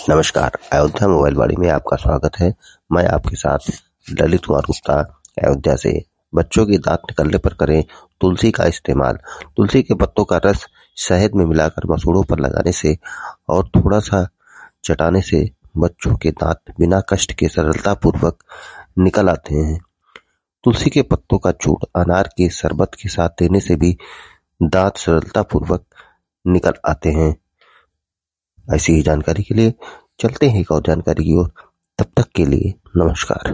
नमस्कार, अयोध्या मोबाइल वाड़ी में आपका स्वागत है। मैं आपके साथ ललित कुमार गुप्ता अयोध्या से। बच्चों के दांत निकलने पर करें तुलसी का इस्तेमाल। तुलसी के पत्तों का रस शहद में मिलाकर मसूड़ों पर लगाने से और थोड़ा सा चटाने से बच्चों के दांत बिना कष्ट के सरलता पूर्वक निकल आते हैं। तुलसी के पत्तों का चूर्ण अनार के शरबत के साथ देने से भी दांत सरलता पूर्वक निकल आते हैं। ऐसी ही जानकारी के लिए चलते हैं एक और जानकारी की ओर। तब तक के लिए नमस्कार।